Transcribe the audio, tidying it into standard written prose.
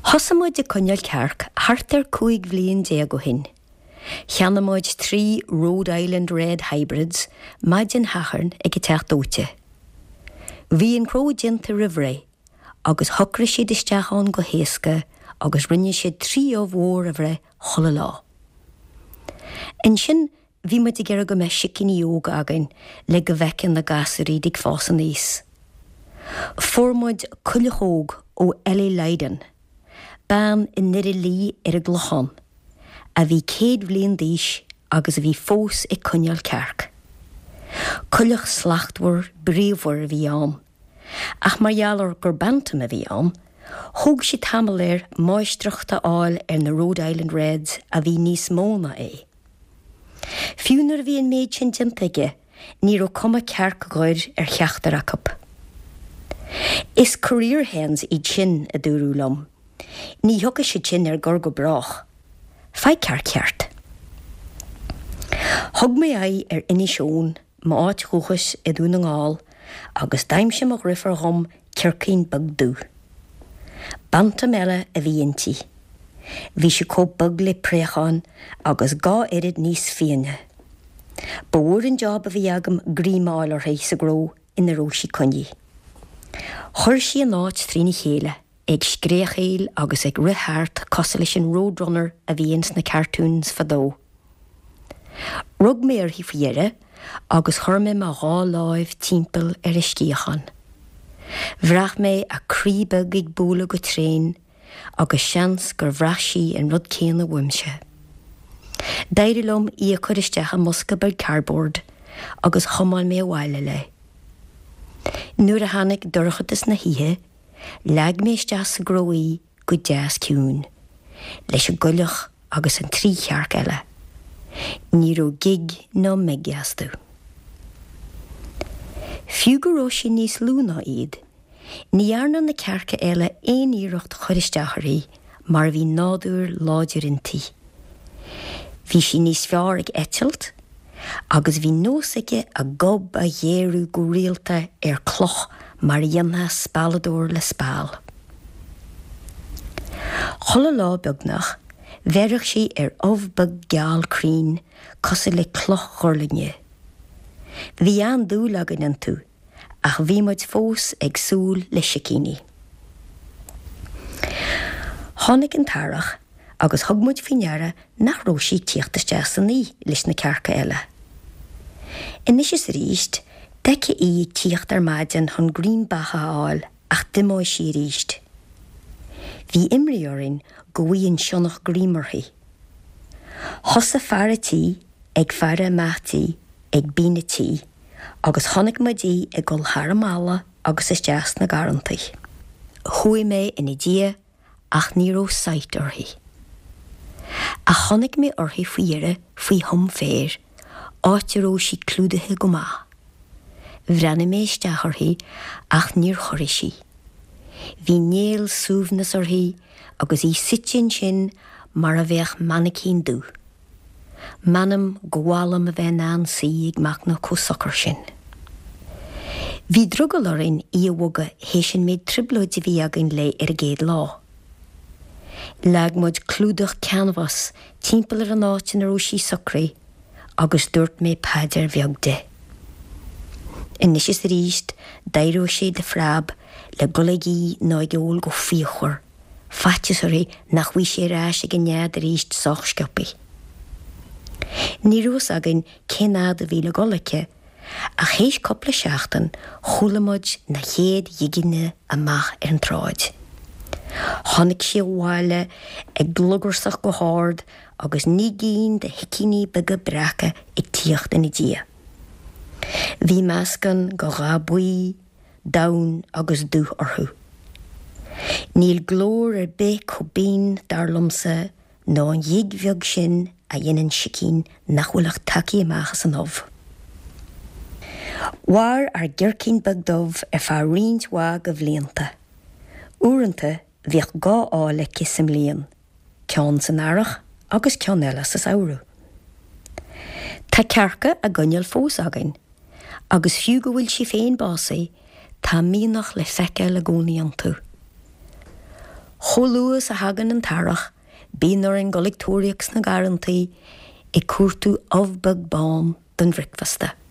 Thosamuid de Connell Cearc, hartar 5 bhliain déag go hin. Cheannamuid 3 Rhode Island Red Hybrids, maidin hacharn ag teach dóite. Bhí an cró dinta rivré, agus thucra siad isteachán go héasca, agus rinne siad 3 ó bhór a bhre chola lá. In sin, bhí muid ag go me sicíní óga againn le go bhecin na gasarí dig fásan níos. Formuid cullachóg ó L.A. Leiden, ban in nire lí ar a glochan, a bhí 100 bhliain díos agus a bhí fós i Connell Cearc. Cullach slachtmhar bríomhhar a bhí an, ach margheallar gur bantam a bhí an, thug si tamaléir maistruachta áil ar na Rhode Island Reds a bhí níos móna é. Fiúnar bhí an méid sin dintaige, ní ro cuma cearc goir ar cheachtar acap. Is career hens iad sin a dúrú lom. Ní thuga si sin ar gur go brach. Fai ceart. Thug mé ar inisisiún, má áit chuchas i dún an gáil, agus daimse mo rifar ghom cearcín bagdú. Bantam eile a bhí intí. Bhí si có bag le préachán agus gá irid níos fianne. Bór an job a bhí agam grímáil ar héis a gró ina rósí conní. Chur si an áit trína chéile, ag scréachéil agus ag rithart cos leis an Roadrunner a bhíons na cartoons fadó. Rug mé ar hí fiire, agus chur mé má gá láimh timpeall ar iscíochan. Bhrach mé a críbag ag búla go tréin, agus seans gur bhrasí an rud céanna bhuimse. Dairilom í a chuiristeach a musca bar cardboard, agus chomáil mé bhhaile le. Nuair a hanig dorchatas na hithe, leg mé isteach sa gróí go 10 ciún, leis a gullach agus an 3 chearc eile. Ní ró gig nó megiastú. Fiú go ró sin níos lúna iad, ní arna na cearca eile éoníireacht chuiristeacharí, mar bhí nádúr láidir intí. Bhí si níos fearr ag etselt, agus bhí nósaige a gob a dhéirú go rialta ar cloch mar dhéanna spáladóir le spáil. Chola lá beagnach, bheirich si ar ofbag geall crín cosa le cloch chorlinne. Bhí an dúlagan an tú, ach bhí muid fós ag súl le sicíní. Tháinig an tarach, agus thugmuid fineara nach rósí tíochtaiste san ní leis na cearca eile. Inis is ríist, deice í tíocht ar maidin chun greenbacha áil ach dimóid sí ríist. Bhí imriorin go bhíonn sionach grímarthaí. Thosa fearratí ag fearra meachtaí ag bínatí, agus tháinig muidí ag gol tharamála agus is deas na garantaí. Chúi mé ina dia ach ní ró sait orthaí. A tháinig mé orthaí faoire faoi thum fér, áitiró sí clúdathe go maith. Bhrenna mé isteach orthaí ach níor choiri sí. Bhí néal súbhnas orthaí agus í sitin sin mar a bheith manacín dú. Manam ghálam a bheith an saí ag macna cósachar sin. Bhí drugal orin í a bhuga hééis sin méid triblóid a bhí agan le ar a géad lá. Leg muid clúdach canvas timpeall ar an áitin ar ósí sacraí, agus dúirt mé paidir bheagde. Inis is ríist, dairú sé de freab le golaigí ná geol go fíochar, faitisarí nach bhí sé ráis ag gnead a ríist sochscopi. Ní rús agan cénád a bhí le golaice, a chéis coppla seachtain chulamuid na chéad dhiginne amach ar an tráid. Tháinig sé bháile ag glugairsach go háard agus ní gín de hicíní baga bracha ag tíocht in i dia. Bhí meascan go gá buí, daun agus dú orthú. Níl glór ar be chobín darlumsa nó an dhíg bheag sin a dhéanann sicín nach bhfuilach tací amachchas an óbh. War ar gghearcín bagdómh ar fear riint mhaith go bhlianta. Uaireanta bhíoh gá ála cisim líon, ceann san airach agus ceann eile sa saoirú. Tá cearca a gcoinneal fós againn, agus fiú go bhfuil si féin básaí, tá míonach le feice le gcónaí an tú. Cholúas a hagan an tarach, bínar an golictóriaachs na garantaí, I cuartú ofbeg bám don ricfasta.